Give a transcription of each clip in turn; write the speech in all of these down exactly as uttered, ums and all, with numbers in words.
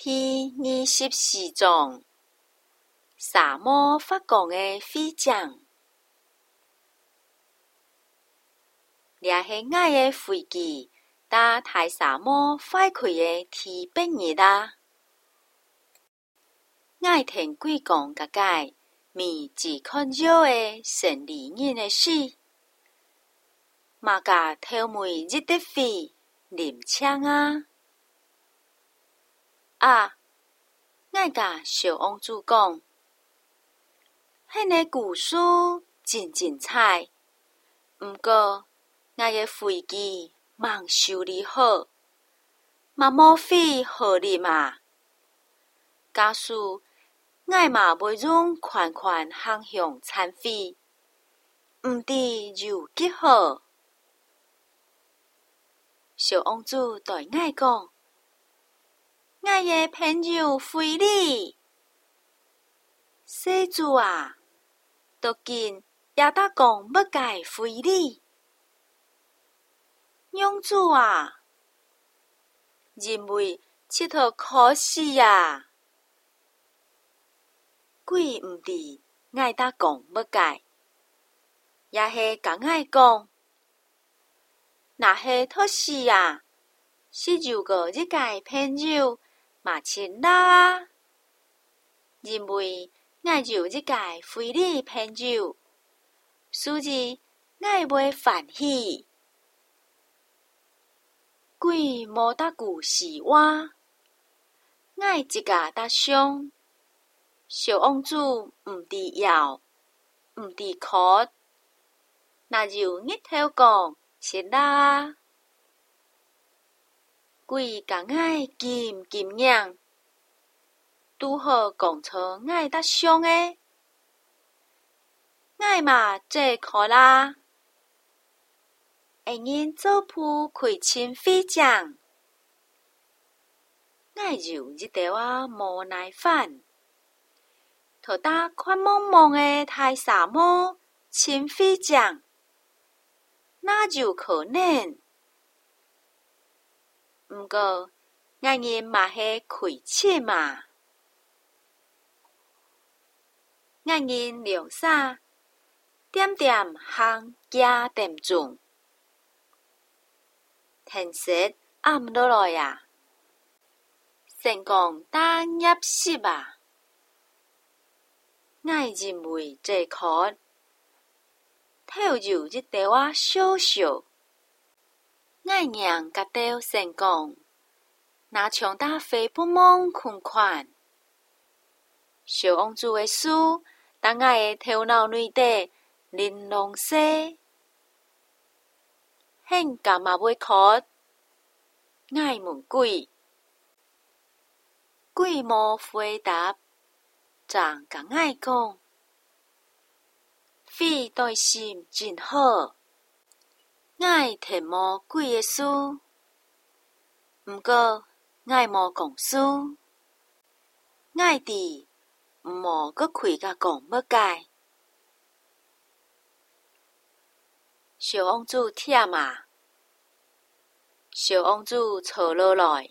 第二十四章沙漠发光的飞将。掠是我的飞机，搭台沙漠快开的天白日啊！我听鬼讲个个，咪只看少的胜利人的事，马甲头眉日得飞，林枪啊！啊！我甲小王子讲，迄个故事真精彩，毋过我的飞机忙修理好，嘛无飞好哩嘛。假使我嘛袂用款款航向残飞，毋知有几好。小王子对我讲。我的朋友菲利，小主啊，都紧也得讲要改菲利。娘主啊，认为佚佗可惜啊。鬼毋知我得讲要改，也是甲我讲，若是托死啊，是如果一个朋友。嘛亲啦，认为我就一个非礼朋友，所以我袂欢喜。鬼无得顾是我，我一家搭上，小王子毋知要，毋知哭，那就日头讲是啦。鬼甲我金金样，拄好讲出我得上诶，我嘛这可啦。会因做铺开清飞将，我就一条啊无耐烦，头搭宽蒙蒙诶太沙漠清飞将，那就可能。毋过，我因嘛是开车嘛，我因凉衫点点行加点钟，天色暗落来啊，成功打入室啊，我认为这可，头就一条啊小小。我娘甲到成功，拿枪打飞不蒙困款。小王子的书，当我的头脑内底玲珑色，很干嘛袂哭？我问鬼，鬼无回答，暂甲我讲，飞对心真好。我听无鬼的书，毋过我无讲书，我伫无搁开甲讲要改。小王子忝啊，小王子坐落来，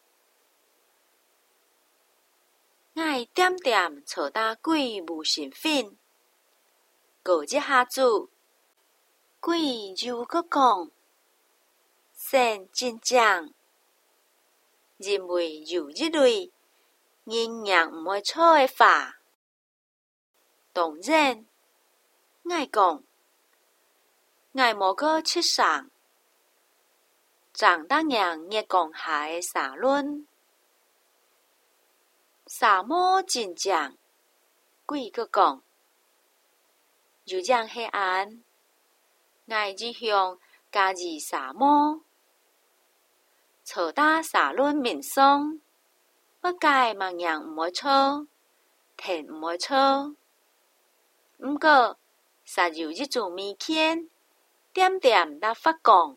我点点坐搭鬼无身份，过一下子。鬼又搁讲，神真正认为有一类人人毋会错的话。当然，我讲，我无搁七上，长当人热讲下的沙论，沙漠真正，鬼搁讲，就将黑暗。我只向加入沙漠，坐搭沙轮面上，要改茫样毋会错，天毋会错。毋过，煞有一种物件，点点在发光。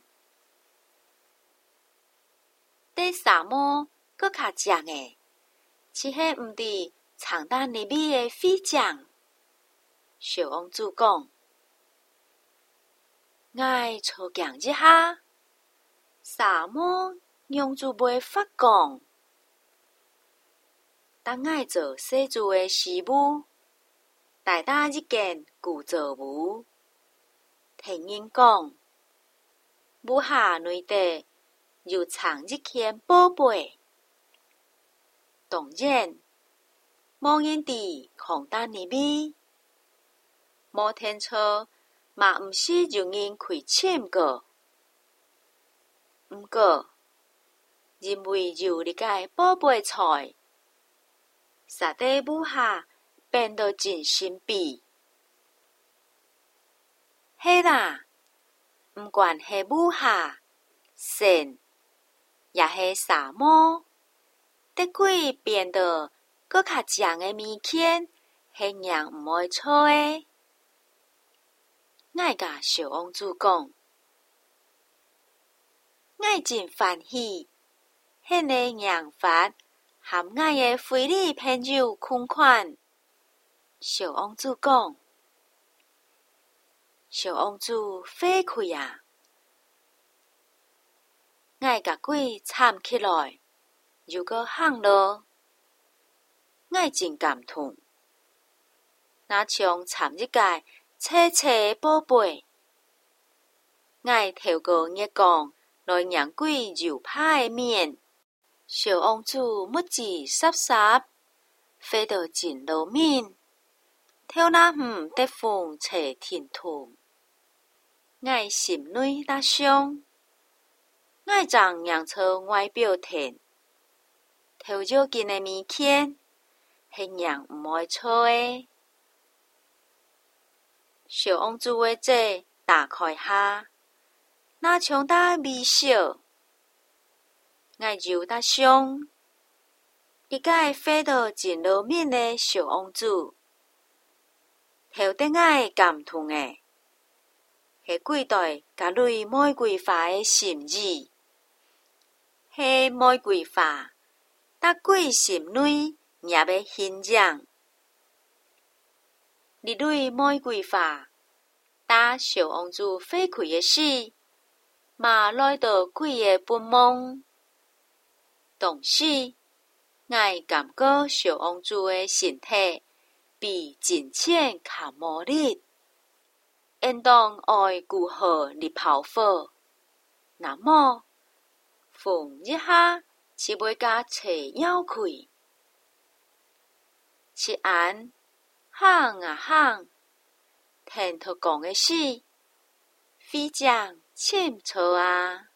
在沙漠搁较强诶，是迄毋伫长达入面诶飞将。小王子讲。我错行一下，沙漠娘子袂发光， 当爱做细做的师母，大打一件旧作物。听因讲，母下内底又藏一件宝贝。当然，无人伫空单里面，无天错，嘛毋是有人开签过。毋过，因为有你个宝贝菜，杀得母下变得真神秘。嘿啦，毋管是母下、神，也是沙漠，得鬼变得搁较强的物件，是人毋会错的。爱甲小王子讲，爱真欢喜，迄个养法和爱的菲律朋友款款。小王子讲，小王子飞开啊！爱甲鬼掺起来，又搁喊落，爱真感动。若像掺一个切切宝贝，爱透过月光来让鬼揉拍的面。小王子目睭霎霎，飞到真路面，跳那远得风吹天ทุ่。爱心内打伤，爱将让出外表甜，偷少近的物件，是人毋会错的。小王子的嘴打开下，那像打微笑，爱揉打伤，一个飞到真路面的小王子，头顶爱感动的。是几代甲蕊玫瑰花的心意，是玫瑰花，搭鬼心内也要欣赏。日蕊玫瑰花，搭小王子飞开的时，嘛来到鬼的本梦。同时，我感觉小王子的身体比真浅较无力。应当爱顾好日头火，那么风一下是袂甲吹摇开。是安喊啊喊，天头讲的是非常清楚啊。